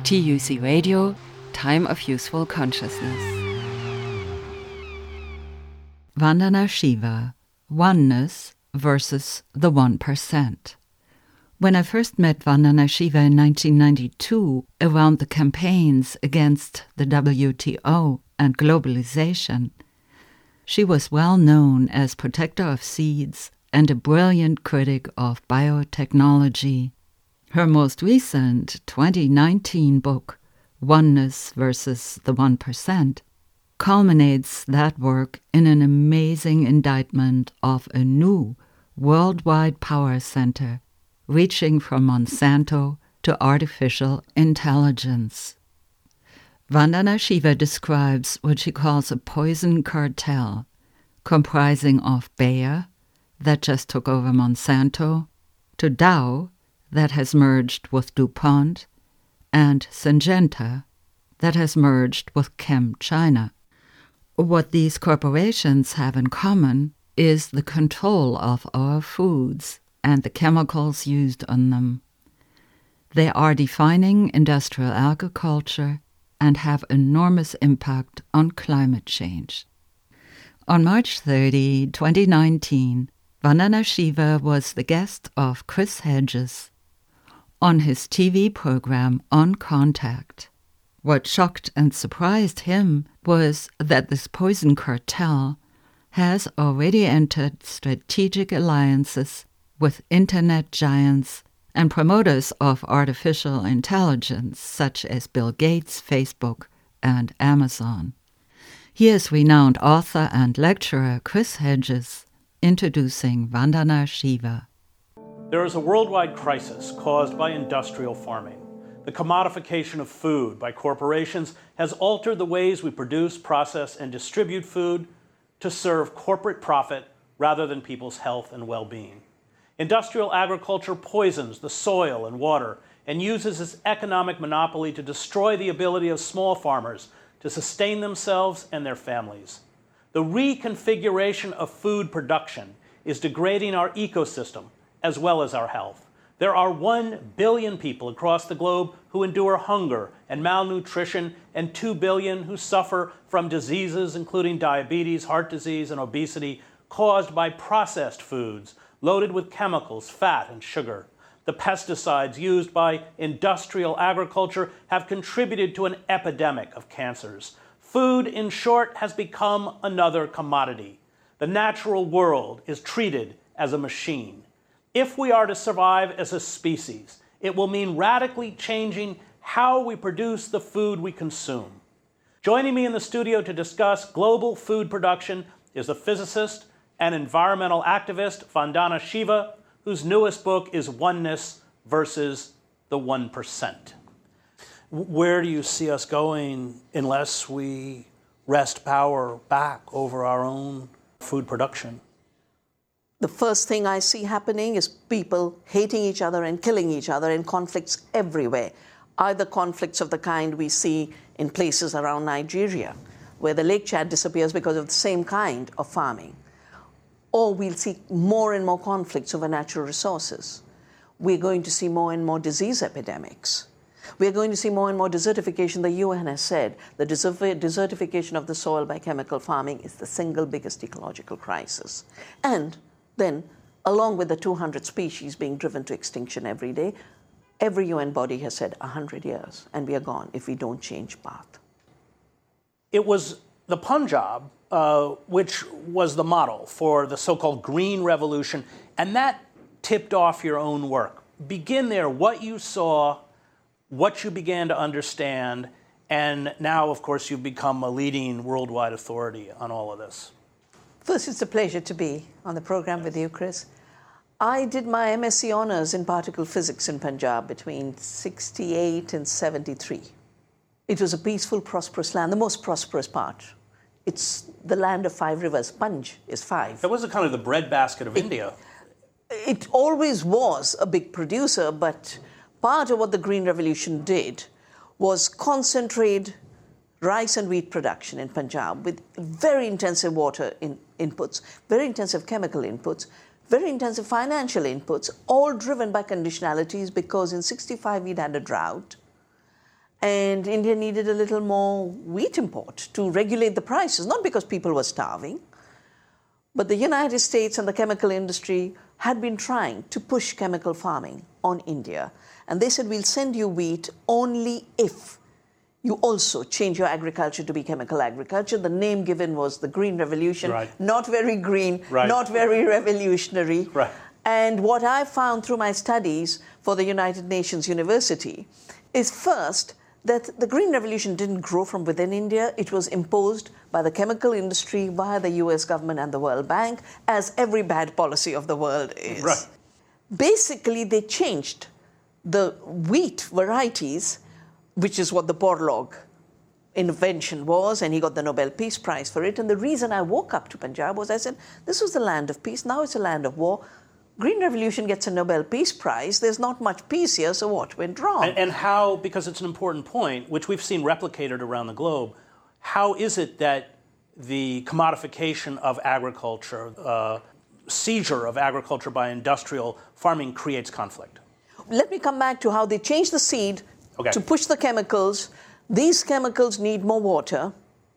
TUC Radio, Time of Useful Consciousness. Vandana Shiva, Oneness versus the 1%. When I first met Vandana Shiva in 1992 around the campaigns against the WTO and globalization, she was well known as protector of seeds and a brilliant critic of biotechnology. Her most recent 2019 book, Oneness versus the 1%, culminates that work in an amazing indictment of a new worldwide power center reaching from Monsanto to artificial intelligence. Vandana Shiva describes what she calls a poison cartel, comprising of Bayer, that just took over Monsanto, to Dow, that has merged with DuPont, and Syngenta, that has merged with ChemChina. What these corporations have in common is the control of our foods and the chemicals used on them. They are defining industrial agriculture and have enormous impact on climate change. On March 30, 2019, Vandana Shiva was the guest of Chris Hedges on his TV program On Contact. What shocked and surprised him was that this poison cartel has already entered strategic alliances with internet giants and promoters of artificial intelligence such as Bill Gates, Facebook, and Amazon. Here's renowned author and lecturer Chris Hedges introducing Vandana Shiva. There is a worldwide crisis caused by industrial farming. The commodification of food by corporations has altered the ways we produce, process, and distribute food to serve corporate profit rather than people's health and well-being. Industrial agriculture poisons the soil and water and uses its economic monopoly to destroy the ability of small farmers to sustain themselves and their families. The reconfiguration of food production is degrading our ecosystem as well as our health. There are 1 billion people across the globe who endure hunger and malnutrition, and 2 billion who suffer from diseases including diabetes, heart disease, and obesity caused by processed foods loaded with chemicals, fat, and sugar. The pesticides used by industrial agriculture have contributed to an epidemic of cancers. Food, in short, has become another commodity. The natural world is treated as a machine. If we are to survive as a species, it will mean radically changing how we produce the food we consume. Joining me in the studio to discuss global food production is the physicist and environmental activist Vandana Shiva, whose newest book is Oneness versus the 1%. Where do you see us going unless we wrest power back over our own food production? The first thing I see happening is people hating each other and killing each other and conflicts everywhere. Either conflicts of the kind we see in places around Nigeria, where the Lake Chad disappears because of the same kind of farming. Or we'll see more and more conflicts over natural resources. We're going to see more and more disease epidemics. We're going to see more and more desertification. The UN has said the desertification of the soil by chemical farming is the single biggest ecological crisis. And then, along with the 200 species being driven to extinction every day, every UN body has said 100 years, and we are gone if we don't change path. It was the Punjab which was the model for the so-called Green Revolution, and that tipped off your own work. Begin there, what you saw, what you began to understand, and now, of course, you've become a leading worldwide authority on all of this. First, it's a pleasure to be on the program with you, Chris. I did my MSc Honours in particle physics in Punjab between 68 and 73. It was a peaceful, prosperous land, the most prosperous part. It's the land of 5 rivers. Panj is 5. That was kind of the breadbasket of India. It always was a big producer, but part of what the Green Revolution did was concentrate rice and wheat production in Punjab with very intensive water inputs, very intensive chemical inputs, very intensive financial inputs, all driven by conditionalities because in 65 we'd had a drought. And India needed a little more wheat import to regulate the prices, not because people were starving, but the United States and the chemical industry had been trying to push chemical farming on India. And they said, we'll send you wheat only if you also change your agriculture to be chemical agriculture. The name given was the Green Revolution. Right. Not very green, right. not very revolutionary. Right. And what I found through my studies for the United Nations University is first that the Green Revolution didn't grow from within India. It was imposed by the chemical industry via the US government and the World Bank, as every bad policy of the world is. Right. Basically, they changed the wheat varieties, which is what the Borlaug invention was, and he got the Nobel Peace Prize for it. And the reason I woke up to Punjab was I said, this was the land of peace, now it's a land of war. Green Revolution gets a Nobel Peace Prize. There's not much peace here, so what went wrong? And how, because it's an important point, which we've seen replicated around the globe, how is it that the commodification of agriculture, seizure of agriculture by industrial farming creates conflict? Let me come back to how they changed the seed to push the chemicals. These chemicals need more water.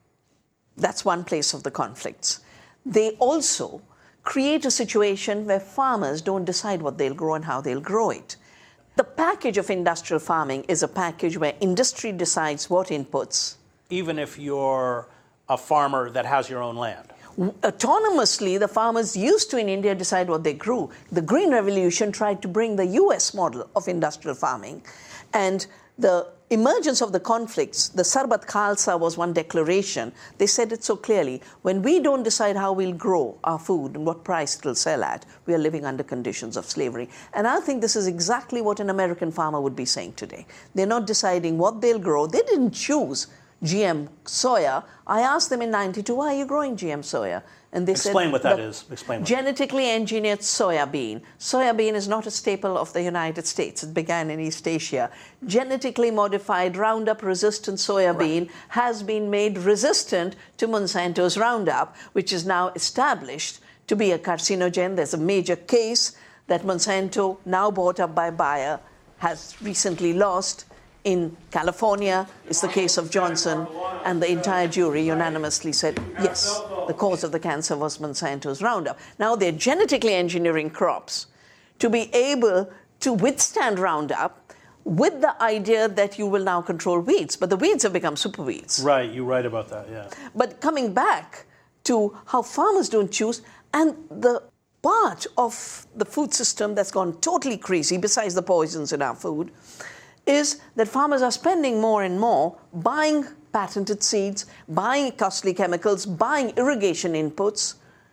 That's one place of the conflicts. They also create a situation where farmers don't decide what they'll grow and how they'll grow it. The package of industrial farming is a package where industry decides what inputs. Even if you're a farmer that has your own land? Autonomously, the farmers used to in India decide what they grew. The Green Revolution tried to bring the US model of industrial farming. And the emergence of the conflicts, the Sarbat Khalsa was one declaration. They said it so clearly. When we don't decide how we'll grow our food and what price it'll sell at, we are living under conditions of slavery. And I think this is exactly what an American farmer would be saying today. They're not deciding what they'll grow. They didn't choose GM soya. I asked them in 92, why are you growing GM soya? And they said, explain what that is. Explain what. Genetically engineered soya bean. Soya bean is not a staple of the United States. It began in East Asia. Genetically modified Roundup-resistant soya bean has been made resistant to Monsanto's Roundup, which is now established to be a carcinogen. There's a major case that Monsanto, now bought up by Bayer, has recently lost. In California, it's the case of Johnson, and the entire jury unanimously said, yes, the cause of the cancer was Monsanto's Roundup. Now they're genetically engineering crops to be able to withstand Roundup with the idea that you will now control weeds. But the weeds have become super weeds. Right, you write about that, yeah. But coming back to how farmers don't choose, and the part of the food system that's gone totally crazy, besides the poisons in our food, is that farmers are spending more and more buying patented seeds, buying costly chemicals, buying irrigation inputs,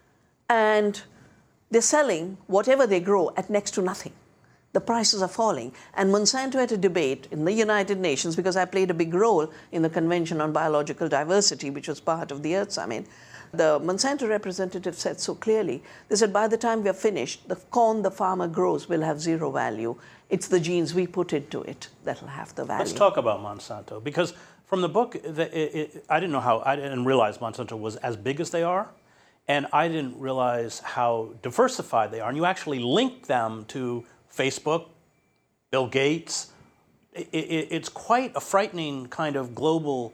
and they're selling whatever they grow at next to nothing. The prices are falling. And Monsanto had a debate in the United Nations, because I played a big role in the Convention on Biological Diversity, which was part of the Earth Summit. The Monsanto representative said so clearly, they said, by the time we are finished, the corn the farmer grows will have zero value. It's the genes we put into it that will have the value. Let's talk about Monsanto, because from the book, I didn't realize Monsanto was as big as they are, and I didn't realize how diversified they are. And you actually link them to Facebook, Bill Gates. It's quite a frightening kind of global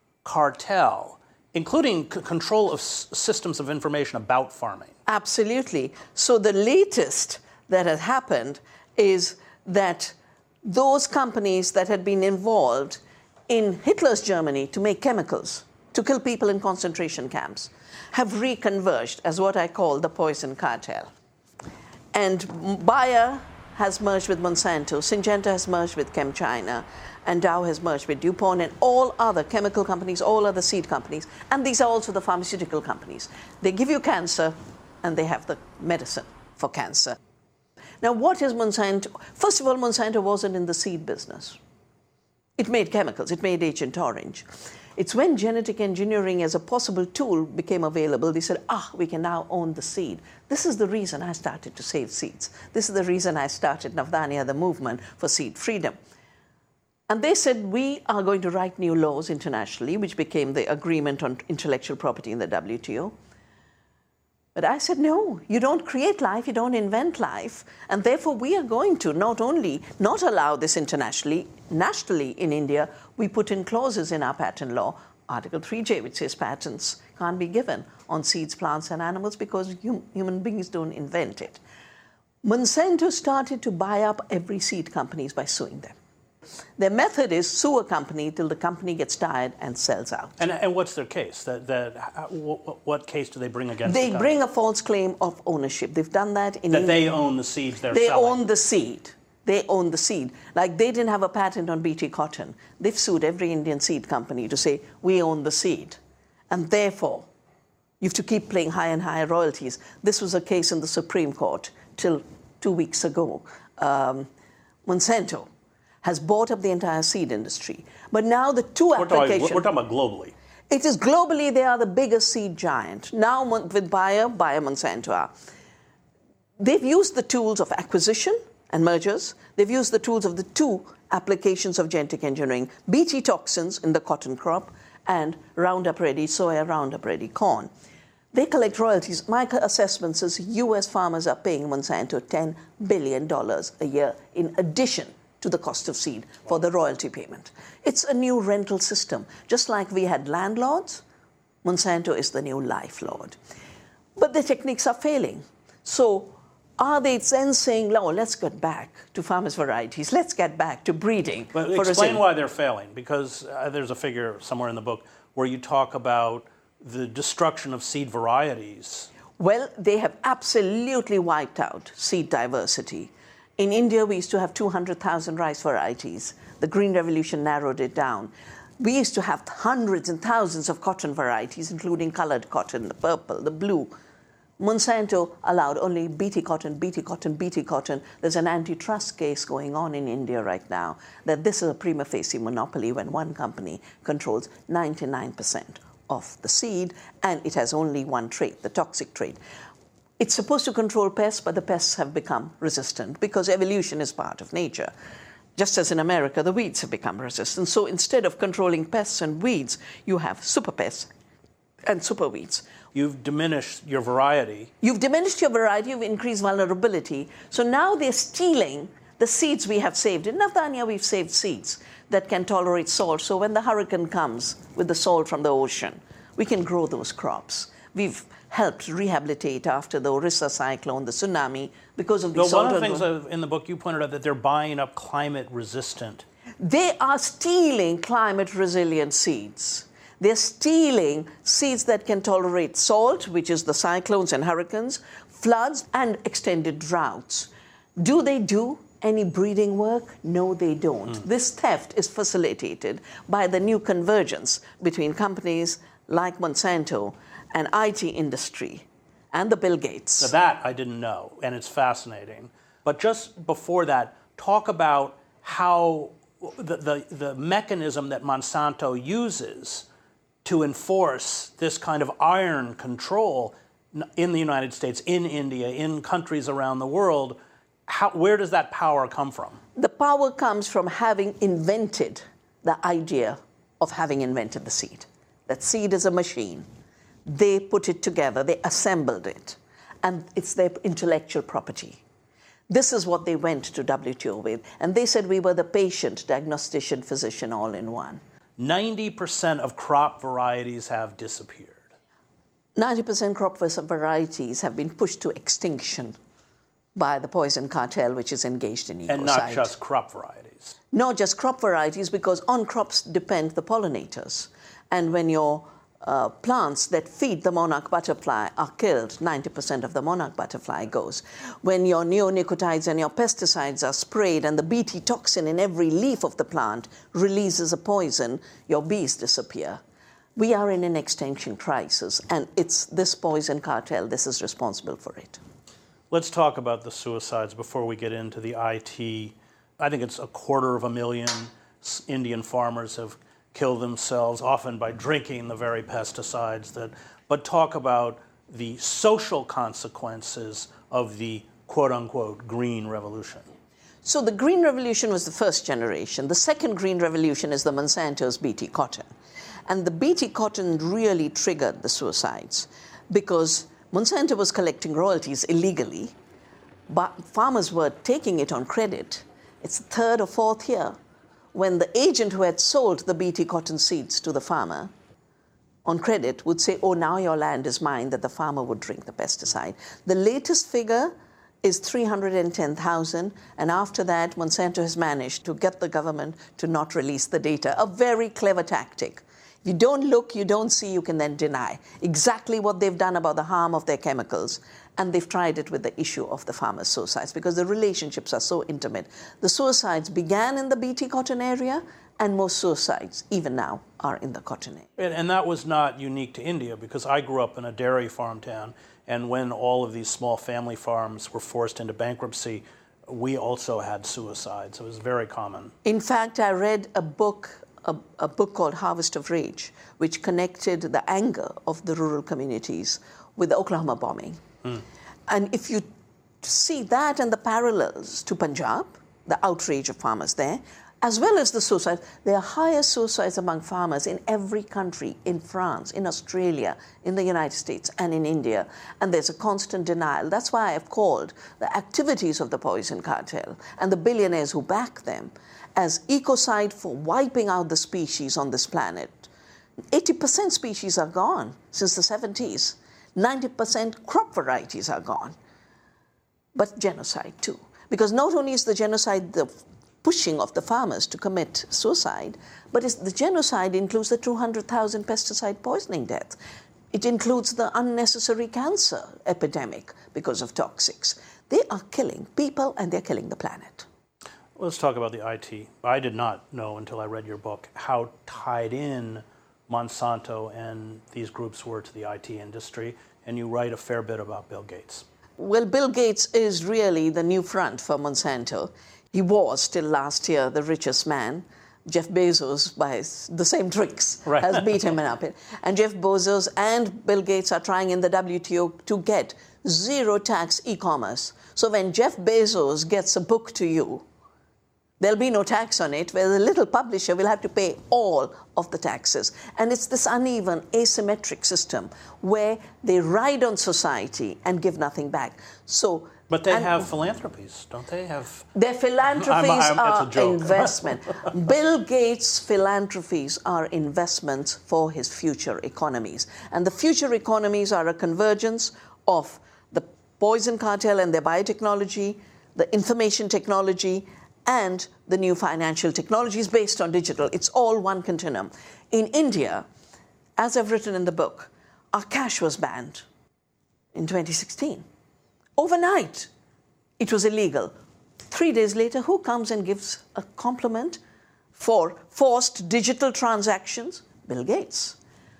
cartel, including control of systems of information about farming. Absolutely. So the latest that has happened is that those companies that had been involved in Hitler's Germany to make chemicals, to kill people in concentration camps, have reconverged as what I call the poison cartel. And Bayer has merged with Monsanto, Syngenta has merged with ChemChina, and Dow has merged with DuPont, and all other chemical companies, all other seed companies, and these are also the pharmaceutical companies. They give you cancer, and they have the medicine for cancer. Now, what is Monsanto? First of all, Monsanto wasn't in the seed business. It made chemicals. It made Agent Orange. It's when genetic engineering as a possible tool became available, they said, we can now own the seed. This is the reason I started to save seeds. This is the reason I started Navdanya, the movement for seed freedom. And they said, we are going to write new laws internationally, which became the Agreement on Intellectual Property in the WTO. But I said, no, you don't create life, you don't invent life. And therefore, we are going to not only not allow this internationally, nationally in India, we put in clauses in our patent law, Article 3J, which says patents can't be given on seeds, plants, and animals because human beings don't invent it. Monsanto started to buy up every seed companies by suing them. Their method is sue a company till the company gets tired and sells out. And what's their case? What case do they bring against They bring a false claim of ownership. They've done that in That India. they own the seeds they're They selling. own the seed. They own the seed. Like they didn't have a patent on BT cotton. They've sued every Indian seed company to say, we own the seed. And therefore, you have to keep paying higher and higher royalties. This was a case in the Supreme Court till 2 weeks ago. Monsanto has bought up the entire seed industry. But now the two applications... We're talking about globally. It is globally, they are the biggest seed giant. Now with Bayer Monsanto are. They've used the tools of acquisition and mergers. They've used the tools of the two applications of genetic engineering, Bt toxins in the cotton crop and Roundup Ready soya, Roundup Ready corn. They collect royalties. My assessment says US farmers are paying Monsanto $10 billion a year in addition to the cost of seed for the royalty payment. It's a new rental system. Just like we had landlords, Monsanto is the new life lord. But the techniques are failing. So are they then saying, no, let's get back to farmers' varieties, let's get back to breeding? But explain why they're failing, because there's a figure somewhere in the book where you talk about the destruction of seed varieties. Well, they have absolutely wiped out seed diversity. In India, we used to have 200,000 rice varieties. The Green Revolution narrowed it down. We used to have hundreds and thousands of cotton varieties, including colored cotton, the purple, the blue. Monsanto allowed only Bt cotton, Bt cotton, Bt cotton. There's an antitrust case going on in India right now that this is a prima facie monopoly when one company controls 99% of the seed, and it has only one trait, the toxic trait. It's supposed to control pests, but the pests have become resistant because evolution is part of nature. Just as in America, the weeds have become resistant. So instead of controlling pests and weeds, you have super pests and super weeds. You've diminished your variety. You've diminished your variety, you've increased vulnerability. So now they're stealing the seeds we have saved. In Navdanya, we've saved seeds that can tolerate salt. So when the hurricane comes with the salt from the ocean, we can grow those crops. We've helped rehabilitate after the Orissa cyclone, the tsunami, because of the salt. One of the things in the book you pointed out that they're buying up climate resistant. They are stealing climate resilient seeds. They're stealing seeds that can tolerate salt, which is the cyclones and hurricanes, floods, and extended droughts. Do they do any breeding work? No, they don't. This theft is facilitated by the new convergence between companies like Monsanto and IT industry and the Bill Gates. Now that I didn't know, and it's fascinating. But just before that, talk about how the mechanism that Monsanto uses to enforce this kind of iron control in the United States, in India, in countries around the world. Where does that power come from? The power comes from having invented the idea of having invented the seed. That seed is a machine. They put it together, they assembled it, and it's their intellectual property. This is what they went to WTO with, and they said we were the patient, diagnostician, physician all in one. 90% of crop varieties have disappeared. 90% crop varieties have been pushed to extinction by the poison cartel, which is engaged in ecocide. And not just crop varieties. Not just crop varieties, because on crops depend the pollinators. And when your plants that feed the monarch butterfly are killed, 90% of the monarch butterfly goes. When your neonicotinoids and your pesticides are sprayed and the Bt toxin in every leaf of the plant releases a poison, your bees disappear. We are in an extinction crisis, and it's this poison cartel, this is responsible for it. Let's talk about the suicides before we get into the IT. I think it's 250,000 Indian farmers have killed themselves, often by drinking the very pesticides but talk about the social consequences of the quote-unquote green revolution. So the green revolution was the first generation. The second green revolution is the Monsanto's Bt cotton. And the Bt cotton really triggered the suicides because Monsanto was collecting royalties illegally, but farmers were taking it on credit. It's the third or fourth year when the agent who had sold the BT cotton seeds to the farmer on credit would say, oh, now your land is mine, that the farmer would drink the pesticide. The latest figure is 310,000, and after that, Monsanto has managed to get the government to not release the data. A very clever tactic. If you don't look, you don't see, you can then deny exactly what they've done about the harm of their chemicals. And they've tried it with the issue of the farmers' suicides because the relationships are so intimate. The suicides began in the BT cotton area, and most suicides, even now, are in the cotton area. And that was not unique to India, because I grew up in a dairy farm town, and when all of these small family farms were forced into bankruptcy, we also had suicides. It was very common. In fact, I read a book called Harvest of Rage, which connected the anger of the rural communities with the Oklahoma bombing. And if you see that and the parallels to Punjab, the outrage of farmers there, as well as the suicides, there are higher suicides among farmers in every country, in France, in Australia, in the United States, and in India. And there's a constant denial. That's why I've called the activities of the poison cartel and the billionaires who back them as ecocide for wiping out the species on this planet. 80% species are gone since the 70s. 90% crop varieties are gone. But genocide too. Because not only is the genocide the pushing of the farmers to commit suicide, but the genocide includes the 200,000 pesticide poisoning deaths. It includes the unnecessary cancer epidemic because of toxics. They are killing people and they're killing the planet. Let's talk about the IT. I did not know until I read your book how tied in Monsanto and these groups were to the IT industry, and you write a fair bit about Bill Gates. Well, Bill Gates is really the new front for Monsanto. He was, till last year, the richest man. Jeff Bezos, by the same tricks, has beat him up. And Jeff Bezos and Bill Gates are trying in the WTO to get zero tax e-commerce. So when Jeff Bezos gets a book to you, there'll be no tax on it, where the little publisher will have to pay all of the taxes. And it's this uneven, asymmetric system where they ride on society and give nothing back. But they have philanthropies, don't they? Their philanthropies are investment. Bill Gates' philanthropies are investments for his future economies. And the future economies are a convergence of the poison cartel and their biotechnology, the information technology, and the new financial technologies based on digital. It's all one continuum. In India, as I've written in the book, our cash was banned in 2016. Overnight, it was illegal. 3 days later, who comes and gives a compliment for forced digital transactions? Bill Gates.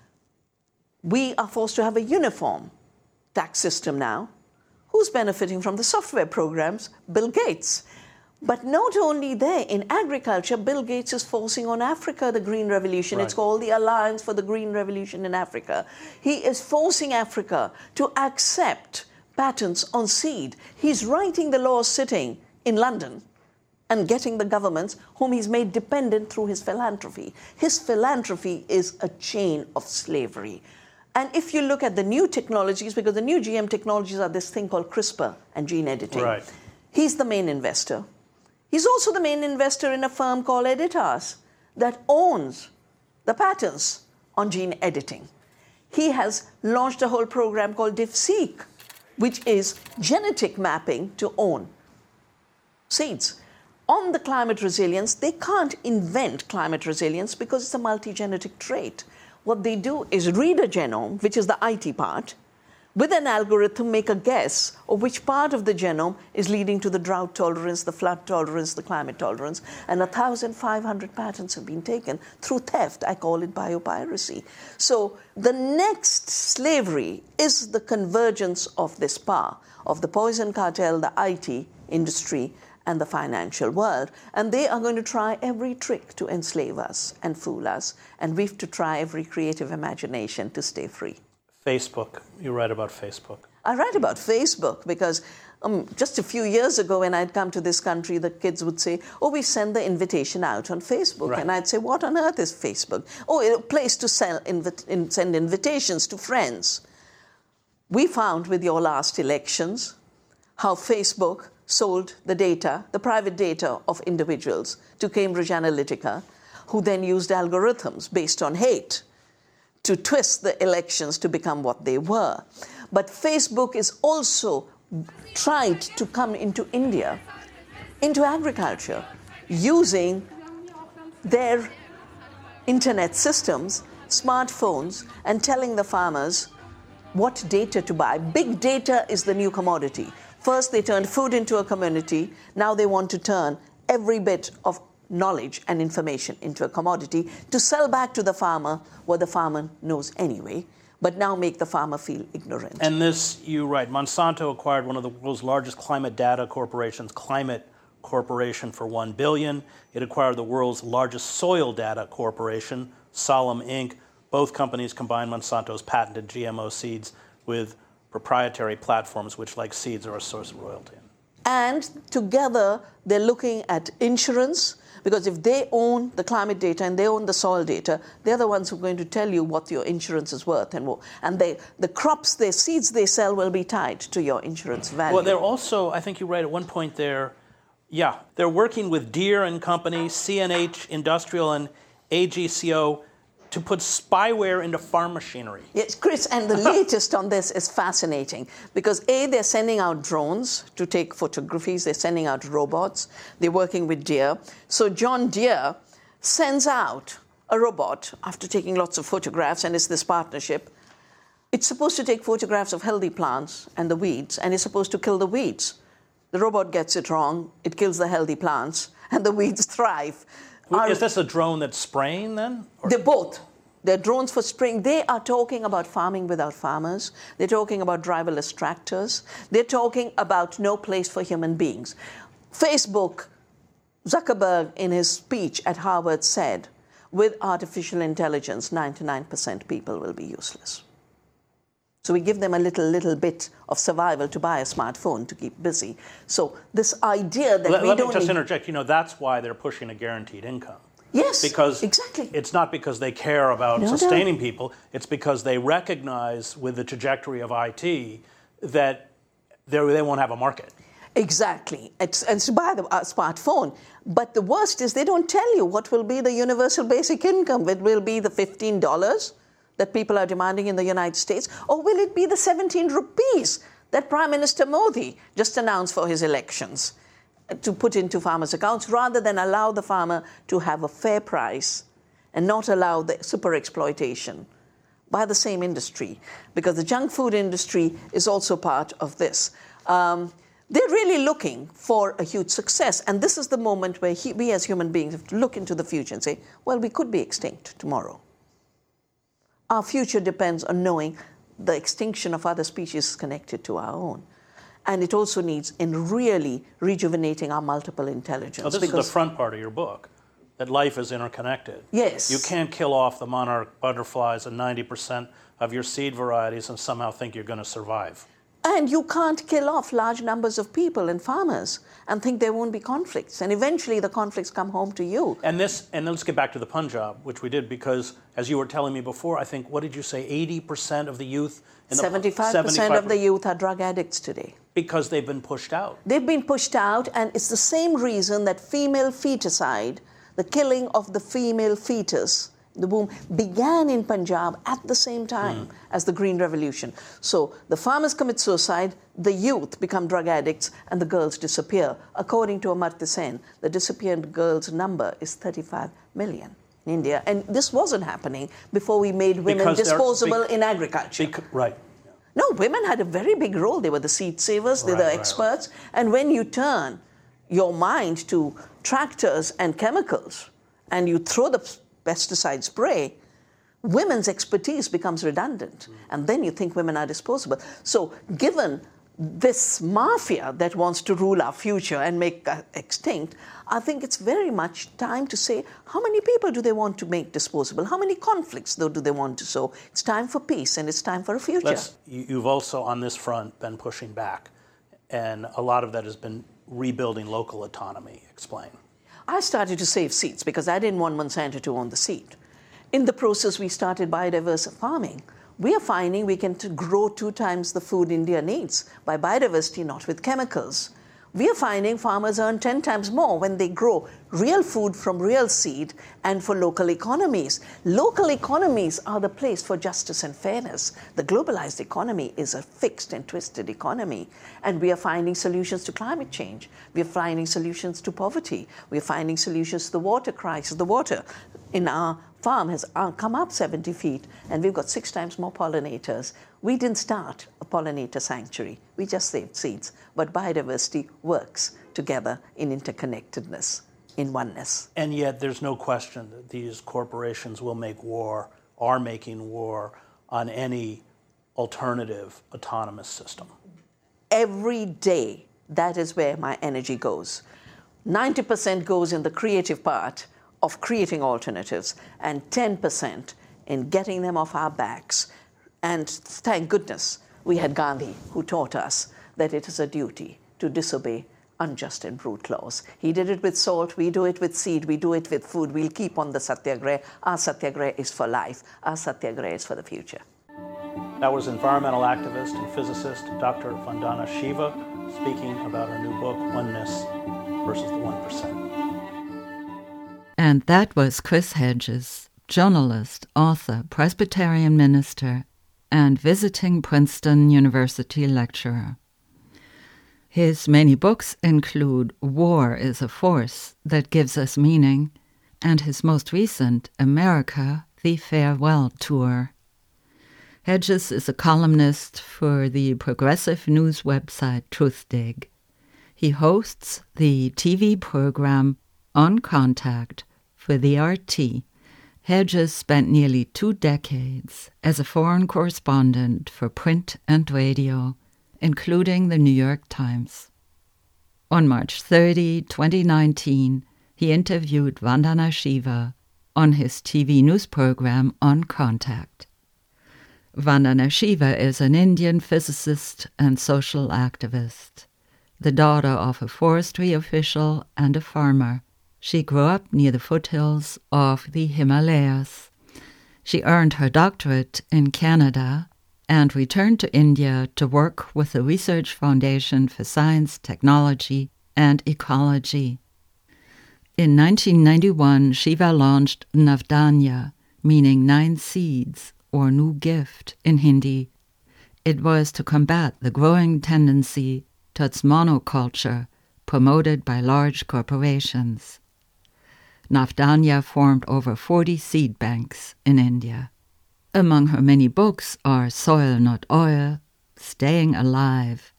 We are forced to have a uniform tax system now. Who's benefiting from the software programs? Bill Gates. But not only there, in agriculture, Bill Gates is forcing on Africa the Green Revolution. Right. It's called the Alliance for the Green Revolution in Africa. He is forcing Africa to accept patents on seed. He's writing the laws sitting in London and getting the governments whom he's made dependent through his philanthropy. His philanthropy is a chain of slavery. And if you look at the new technologies, because the new GM technologies are this thing called CRISPR and gene editing, right. He's the main investor. He's also the main investor in a firm called Editas that owns the patents on gene editing. He has launched a whole program called DivSeq, which is genetic mapping to own seeds. On the climate resilience, they can't invent climate resilience because it's a multi-genetic trait. What they do is read a genome, which is the IT part, with an algorithm make a guess of which part of the genome is leading to the drought tolerance, the flood tolerance, the climate tolerance. And 1,500 patents have been taken through theft. I call it biopiracy. So the next slavery is the convergence of this power, of the poison cartel, the IT industry, and the financial world. And they are going to try every trick to enslave us and fool us. And we have to try every creative imagination to stay free. Facebook. You write about Facebook. I write about Facebook because just a few years ago when I'd come to this country, the kids would say, oh, we send the invitation out on Facebook. Right. And I'd say, what on earth is Facebook? Oh, a place to send invitations to friends. We found with your last elections how Facebook sold the data, the private data of individuals to Cambridge Analytica, who then used algorithms based on hate to twist the elections to become what they were. But Facebook is also tried to come into India, into agriculture, using their internet systems, smartphones, and telling the farmers what data to buy. Big data is the new commodity. First, they turned food into a commodity. Now they want to turn every bit of knowledge and information into a commodity to sell back to the farmer what the farmer knows anyway, but now make the farmer feel ignorant. And this, you're right, Monsanto acquired one of the world's largest climate data corporations, Climate Corporation, for $1 billion. It acquired the world's largest soil data corporation, Solemn Inc. Both companies combine Monsanto's patented GMO seeds with proprietary platforms which, like seeds, are a source of royalty. And together, they're looking at insurance, because if they own the climate data and they own the soil data, they're the ones who are going to tell you what your insurance is worth. And the crops, the seeds they sell will be tied to your insurance value. Well, they're also, I think you're right, at one point they're working with Deere and Company, CNH Industrial, and AGCO to put spyware into farm machinery. Yes, Chris, and the latest on this is fascinating because A, they're sending out drones to take photographies, they're sending out robots, they're working with Deere. So John Deere sends out a robot after taking lots of photographs, and it's this partnership. It's supposed to take photographs of healthy plants and the weeds, and it's supposed to kill the weeds. The robot gets it wrong, it kills the healthy plants, and the weeds thrive. Is this a drone that's spraying then? Or? They're both. They're drones for spraying. They are talking about farming without farmers. They're talking about driverless tractors. They're talking about no place for human beings. Facebook, Zuckerberg, in his speech at Harvard, said, with artificial intelligence, 99% people will be useless. So we give them a little bit of survival to buy a smartphone to keep busy. So this idea that Let me just interject. That's why they're pushing a guaranteed income. Yes, because exactly. It's not because they care about sustaining people. It's because they recognize with the trajectory of IT that they won't have a market. Exactly. And to buy the smartphone. But the worst is they don't tell you what will be the universal basic income. It will be the $15 that people are demanding in the United States, or will it be the 17 rupees that Prime Minister Modi just announced for his elections to put into farmers' accounts, rather than allow the farmer to have a fair price and not allow the super exploitation by the same industry, because the junk food industry is also part of this. They're really looking for a huge success, and this is the moment where we as human beings have to look into the future and say, well, we could be extinct tomorrow. Our future depends on knowing the extinction of other species is connected to our own. And it also needs in really rejuvenating our multiple intelligence. Oh, this is the front part of your book, that life is interconnected. Yes. You can't kill off the monarch butterflies and 90% of your seed varieties and somehow think you're going to survive. And you can't kill off large numbers of people and farmers and think there won't be conflicts. And eventually the conflicts come home to you. And let's get back to the Punjab, which we did, because as you were telling me before, I think, what did you say, 80% of the youth? 75% of the youth are drug addicts today. Because they've been pushed out. They've been pushed out, and it's the same reason that female feticide, the killing of the female fetus, the womb, began in Punjab at the same time as the Green Revolution. So the farmers commit suicide, the youth become drug addicts, and the girls disappear. According to Amartya Sen, the disappeared girls' number is 35 million in India. And this wasn't happening before we made women disposable in agriculture. Right. No, women had a very big role. They were the seed savers, they were the experts. And when you turn your mind to tractors and chemicals, and you throw the pesticide spray, women's expertise becomes redundant. And then you think women are disposable. So given this mafia that wants to rule our future and make us extinct, I think it's very much time to say, how many people do they want to make disposable? How many conflicts, though, do they want to sow? It's time for peace, and it's time for a future. You've also, on this front, been pushing back, and a lot of that has been rebuilding local autonomy. Explain. I started to save seeds because I didn't want Monsanto to own the seed. In the process, we started biodiverse farming. We are finding we can grow 2 times the food India needs by biodiversity, not with chemicals. We are finding farmers earn 10 times more when they grow real food from real seed and for local economies. Local economies are the place for justice and fairness. The globalized economy is a fixed and twisted economy. And we are finding solutions to climate change. We are finding solutions to poverty. We are finding solutions to the water crisis. The water in our farm has come up 70 feet, and we've got 6 times more pollinators. We didn't start a pollinator sanctuary. We just saved seeds. But biodiversity works together in interconnectedness, in oneness. And yet there's no question that these corporations will make war, are making war, on any alternative autonomous system. Every day, that is where my energy goes. 90% goes in the creative part of creating alternatives, and 10% in getting them off our backs. And thank goodness we had Gandhi, who taught us that it is a duty to disobey unjust and brute laws. He did it with salt, we do it with seed, we do it with food. We'll keep on the satyagraha. Our satyagraha is for life. Our satyagraha is for the future. That was environmental activist and physicist Dr. Vandana Shiva speaking about her new book, Oneness versus the 1%. And that was Chris Hedges, journalist, author, Presbyterian minister, and visiting Princeton University lecturer. His many books include War is a Force That Gives Us Meaning, and his most recent, America, The Farewell Tour. Hedges is a columnist for the progressive news website Truthdig. He hosts the TV program On Contact for the RT. Hedges spent nearly 2 decades as a foreign correspondent for print and radio, including the New York Times. On March 30, 2019, he interviewed Vandana Shiva on his TV news program On Contact. Vandana Shiva is an Indian physicist and social activist. The daughter of a forestry official and a farmer, she grew up near the foothills of the Himalayas. She earned her doctorate in Canada and returned to India to work with the Research Foundation for Science, Technology, and Ecology. In 1991, Shiva launched Navdanya, meaning 9 seeds or new gift in Hindi. It was to combat the growing tendency towards monoculture promoted by large corporations. Navdanya formed over 40 seed banks in India. Among her many books are Soil Not Oil, Staying Alive,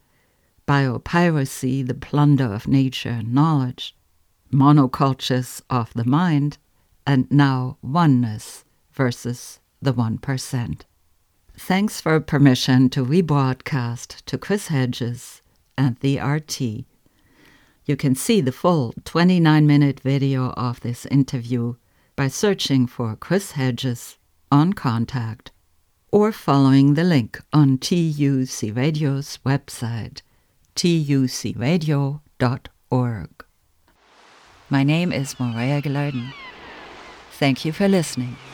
Biopiracy, The Plunder of Nature and Knowledge, Monocultures of the Mind, and now Oneness versus the 1%. Thanks for permission to rebroadcast to Chris Hedges and the RT. You can see the full 29-minute video of this interview by searching for Chris Hedges On Contact or following the link on TUC Radio's website, tucradio.org. My name is Morea Gilardin. Thank you for listening.